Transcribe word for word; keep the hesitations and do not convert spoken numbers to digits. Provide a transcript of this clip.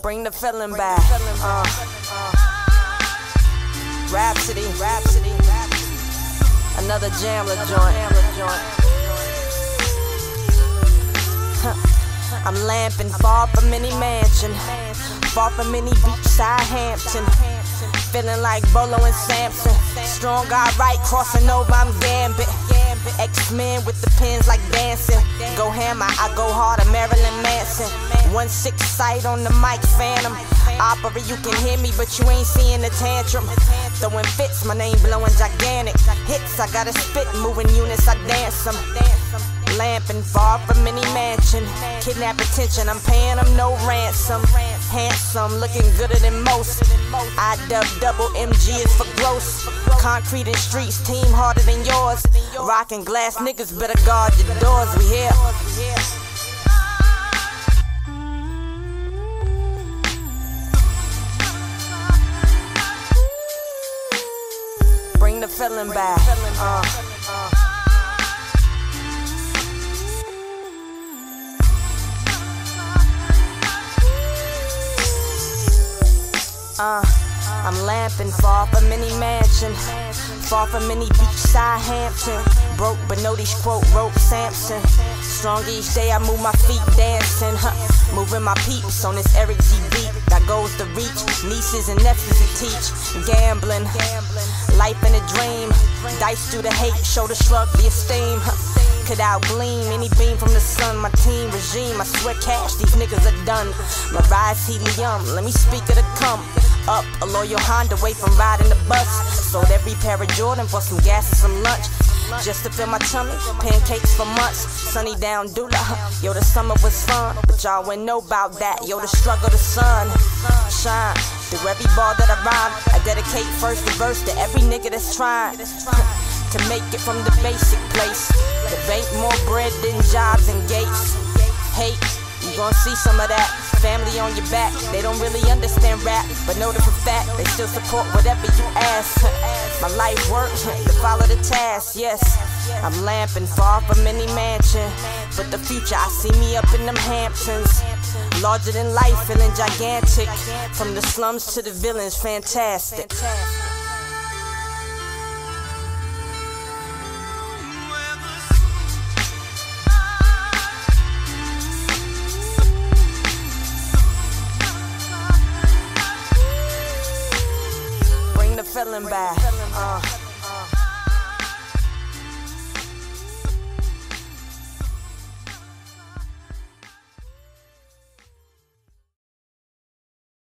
Bring the feeling back. Uh, Rhapsody, Rhapsody, another Jamla joint. I'm lamping far from any mansion, far from any beachside Hampton. Feeling like Bolo and Samson. Strong guy right, crossing over, I'm Gambit. X-Men with the pins like dancing. Go hammer, I go harder, Marilyn Manson. One six sight on the mic, Phantom. Opera, you can hear me, but you ain't seeing the tantrum. Throwing fits, my name blowing gigantic. Hits, I gotta spit, moving units, I dance them. Lamping far from any mansion. Kidnap attention, I'm paying them no ransom. Handsome, looking gooder than most. I dub double M G is for gross. Concrete and streets, team harder than yours. Rockin' glass niggas, better guard your doors, we here. Bring the feeling back. Uh. Uh, I'm lamping far from any mansion, far from any beachside Hampton. Broke but know these quote rope Samson. Strong each day I move my feet dancing, huh? Moving my peeps on this Eric G beat that goes to reach nieces and nephews to teach. Gambling, life in a dream. Dice through the hate, shoulder shrug the esteem, huh? Could out gleam any beam from the sun. My team regime, I swear cash, these niggas are done. My ride's helium, let me speak of the come. Up, a loyal Honda, away from riding the bus. Sold every pair of Jordan for some gas and some lunch. Just to fill my tummy, pancakes for months. Sunny down Dula, yo the summer was fun. But y'all wouldn't know about that, yo the struggle, the sun. Shine, through every bar that I rhyme. I dedicate first the verse to every nigga that's trying to make it from the basic place. The bank more bread than jobs and gates. Hate, you gon' see some of that. Family on your back, they don't really understand rap, but know that for fact, they still support whatever you ask. My life work, to follow the task, yes. I'm lamping far from any mansion, but the future, I see me up in them Hamptons. Larger than life, feeling gigantic. From the slums to the villains, fantastic. Feeling bad. Uh.